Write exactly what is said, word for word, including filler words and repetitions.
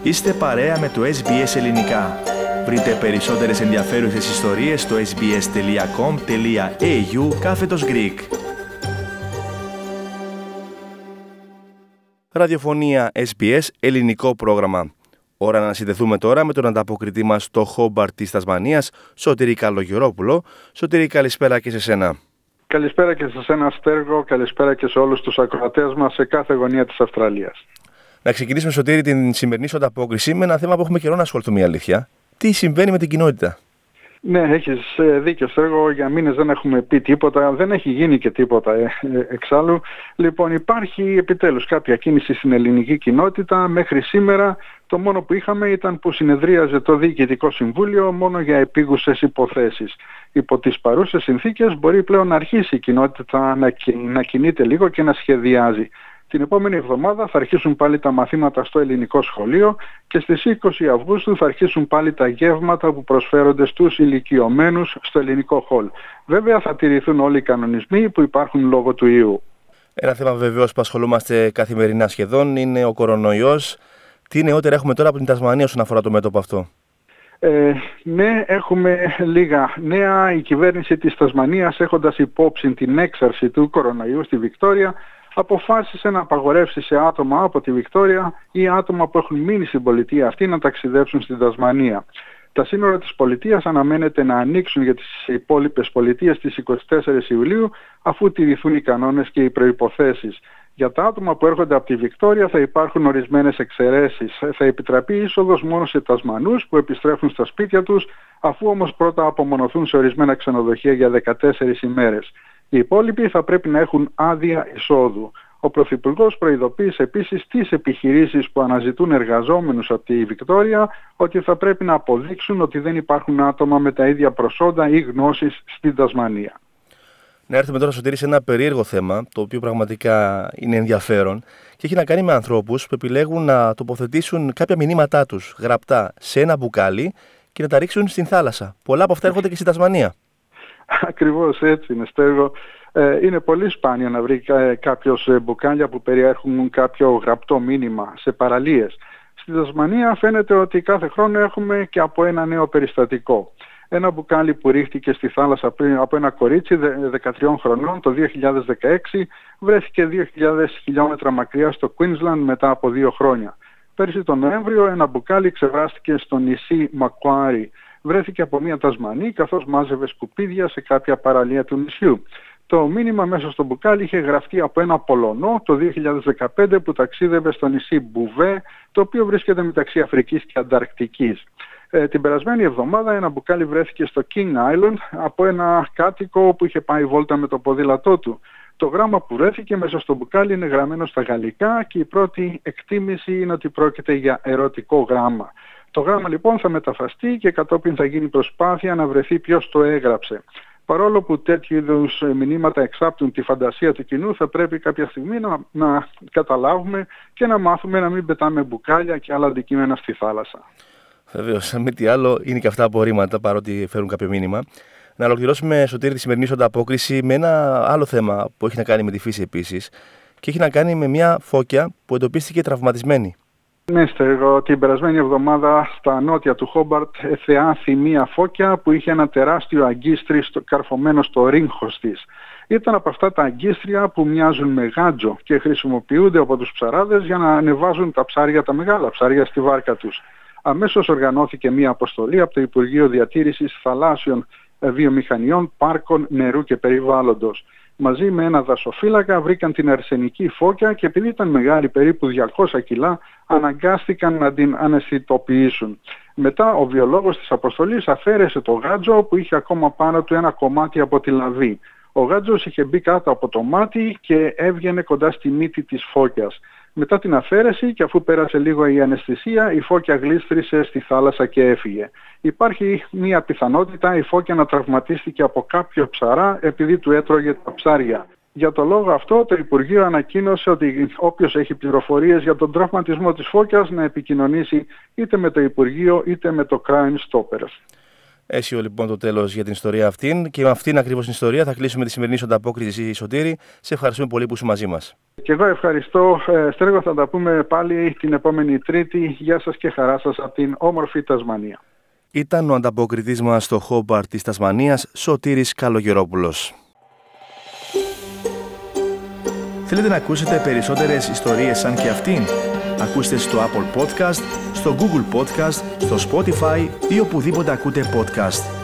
Είστε παρέα με το ες μπι ες Ελληνικά. Βρείτε περισσότερες ενδιαφέρουσες ιστορίες στο sbs.com.au κάθετος Greek. Ραδιοφωνία ες μπι ες, ελληνικό πρόγραμμα. Ώρα να συνδεθούμε τώρα με τον ανταποκριτή μας στο Χόμπαρτ της Τασμανίας, Σωτήρη Καλογερόπουλο. Σωτήρη, καλησπέρα και σε σένα. Καλησπέρα και σε σένα, Στέργο. Καλησπέρα και σε όλους τους ακροατές μας σε κάθε γωνία της Αυστραλίας. Να ξεκινήσουμε, Σωτήρη, την σημερινή σου ανταπόκριση με ένα θέμα που έχουμε καιρό να ασχοληθούμε, η αλήθεια. Τι συμβαίνει με την κοινότητα? Ναι, έχεις δίκιο, Στέργο. Για μήνες δεν έχουμε πει τίποτα, δεν έχει γίνει και τίποτα ε, ε, εξάλλου. Λοιπόν, υπάρχει επιτέλους κάποια κίνηση στην ελληνική κοινότητα. Μέχρι σήμερα το μόνο που είχαμε ήταν που συνεδρίαζε το Διοικητικό Συμβούλιο μόνο για επίγουσες υποθέσεις. Υπό τις παρούσες συνθήκες μπορεί πλέον να αρχίσει η κοινότητα να, να κινείται λίγο και να σχεδιάζει. Την επόμενη εβδομάδα θα αρχίσουν πάλι τα μαθήματα στο ελληνικό σχολείο και στις είκοσι Αυγούστου θα αρχίσουν πάλι τα γεύματα που προσφέρονται στους ηλικιωμένους στο ελληνικό χολ. Βέβαια θα τηρηθούν όλοι οι κανονισμοί που υπάρχουν λόγω του ιού. Ένα θέμα βεβαίως που ασχολούμαστε καθημερινά σχεδόν είναι ο κορονοϊός. Τι νεότερα έχουμε τώρα από την Τασμανία όσον αφορά το μέτωπο αυτό? Ε, ναι, έχουμε λίγα νέα. Η κυβέρνηση της Τασμανίας, έχοντας υπόψη την έξαρση του κορονοϊού στη Βικτόρια, αποφάσισε να απαγορεύσει σε άτομα από τη Βικτόρια ή άτομα που έχουν μείνει στην πολιτεία αυτή να ταξιδέψουν στην Τασμανία. Τα σύνορα της πολιτείας αναμένεται να ανοίξουν για τις υπόλοιπες πολιτείες στις εικοστή τέταρτη Ιουλίου, αφού τηρηθούν οι κανόνες και οι προϋποθέσεις. Για τα άτομα που έρχονται από τη Βικτόρια θα υπάρχουν ορισμένες εξαιρέσεις. Θα επιτραπεί είσοδος μόνο σε Τασμανούς που επιστρέφουν στα σπίτια τους, αφού όμως πρώτα απομονωθούν σε ορισμένα ξενοδοχεία για δεκατέσσερις ημέρες. Οι υπόλοιποι θα πρέπει να έχουν άδεια εισόδου. Ο Πρωθυπουργός προειδοποίησε επίσης τις επιχειρήσεις που αναζητούν εργαζόμενους από τη Βικτόρια ότι θα πρέπει να αποδείξουν ότι δεν υπάρχουν άτομα με τα ίδια προσόντα ή γνώσεις στην Τασμανία. Να έρθουμε τώρα, Σωτήρη, σε ένα περίεργο θέμα, το οποίο πραγματικά είναι ενδιαφέρον και έχει να κάνει με ανθρώπους που επιλέγουν να τοποθετήσουν κάποια μηνύματά τους γραπτά σε ένα μπουκάλι και να τα ρίξουν στην θάλασσα. Πολλά από αυτά έρχονται και στη Τασμανία. Ακριβώς έτσι είναι, Στέργο. Ε, είναι πολύ σπάνιο να βρει κάποιος μπουκάλια που περιέχουν κάποιο γραπτό μήνυμα σε παραλίες. Στη Τασμανία φαίνεται ότι κάθε χρόνο έχουμε και από ένα νέο περιστατικό. Ένα μπουκάλι που ρίχτηκε στη θάλασσα πριν από ένα κορίτσι δεκατριών χρονών το δύο χιλιάδες δεκαέξι βρέθηκε δύο χιλιάδες χιλιόμετρα μακριά στο Queensland μετά από δύο χρόνια. Πέρσι τον Νοέμβριο ένα μπουκάλι ξεβράστηκε στο νησί Μακουάρι. Βρέθηκε από μια Τασμανή καθώς μάζευε σκουπίδια σε κάποια παραλία του νησιού. Το μήνυμα μέσα στο μπουκάλι είχε γραφτεί από ένα Πολωνό το δύο χιλιάδες δεκαπέντε που ταξίδευε στο νησί Μπουβέ, το οποίο βρίσκεται μεταξύ Αφρικής και Ανταρκτικής. Ε, την περασμένη εβδομάδα ένα μπουκάλι βρέθηκε στο King Island από ένα κάτοικο που είχε πάει βόλτα με το ποδήλατό του. Το γράμμα που βρέθηκε μέσα στο μπουκάλι είναι γραμμένο στα γαλλικά και η πρώτη εκτίμηση είναι ότι πρόκειται για ερωτικό γράμμα. Το γράμμα λοιπόν θα μεταφραστεί και κατόπιν θα γίνει προσπάθεια να βρεθεί ποιος το έγραψε. Παρόλο που τέτοιου είδους μηνύματα εξάπτουν τη φαντασία του κοινού, θα πρέπει κάποια στιγμή να, να καταλάβουμε και να μάθουμε να μην πετάμε μπουκάλια και άλλα αντικείμενα στη θάλασσα. Βεβαίως, με τι άλλο είναι και αυτά απορρίμματα, παρότι φέρουν κάποιο μήνυμα. Να ολοκληρώσουμε, Σωτήρη, τη σημερινή σου ανταπόκριση με ένα άλλο θέμα που έχει να κάνει με τη φύση επίσης και έχει να κάνει με μια φώκια που εντοπίστηκε τραυματισμένη. Ναι, Στέργο, την περασμένη εβδομάδα στα νότια του Χόμπαρτ εθεάθη μία φώκια που είχε ένα τεράστιο αγκίστρι στο, καρφωμένο στο ρίγχος της. Ήταν από αυτά τα αγκίστρια που μοιάζουν με γάντζο και χρησιμοποιούνται από τους ψαράδες για να ανεβάζουν τα ψάρια, τα μεγάλα ψάρια στη βάρκα τους. Αμέσως οργανώθηκε μία αποστολή από το Υπουργείο Διατήρησης Θαλάσσιων Βιομηχανιών, Πάρκων, Νερού και Περιβάλλοντος. Μαζί με ένα δασοφύλακα βρήκαν την αρσενική φώκια και επειδή ήταν μεγάλη, περίπου διακόσια κιλά, αναγκάστηκαν να την αναισθητοποιήσουν. Μετά ο βιολόγος της αποστολής αφαίρεσε το γάντζο που είχε ακόμα πάνω του ένα κομμάτι από τη λαβή. Ο γάντζος είχε μπει κάτω από το μάτι και έβγαινε κοντά στη μύτη της φώκιας. Μετά την αφαίρεση και αφού πέρασε λίγο η αναισθησία, η φώκια γλίστρησε στη θάλασσα και έφυγε. Υπάρχει μια πιθανότητα η φώκια να τραυματίστηκε από κάποιο ψαρά επειδή του έτρωγε τα ψάρια. Για το λόγο αυτό το Υπουργείο ανακοίνωσε ότι όποιος έχει πληροφορίες για τον τραυματισμό της φώκιας να επικοινωνήσει είτε με το Υπουργείο είτε με το Crime Stoppers. Έσιο λοιπόν το τέλος για την ιστορία αυτήν, και με αυτήν ακριβώς την ιστορία θα κλείσουμε τη σημερινή σου ανταπόκριση, Σωτήρη. Σε ευχαριστούμε πολύ που είσαι μαζί μας. Και εγώ ευχαριστώ, Στέργο, θα τα πούμε πάλι την επόμενη Τρίτη. Γεια σας και χαρά σας από την όμορφη Τασμανία. Ήταν ο ανταποκριτής μας στο Χόμπαρτ της Τασμανίας, Σωτήρης Καλογερόπουλος. Θέλετε να ακούσετε περισσότερες ιστορίες σαν και αυτήν? Ακούστε στο Apple Podcast, στο Google Podcast, στο Spotify ή οπουδήποτε ακούτε podcast.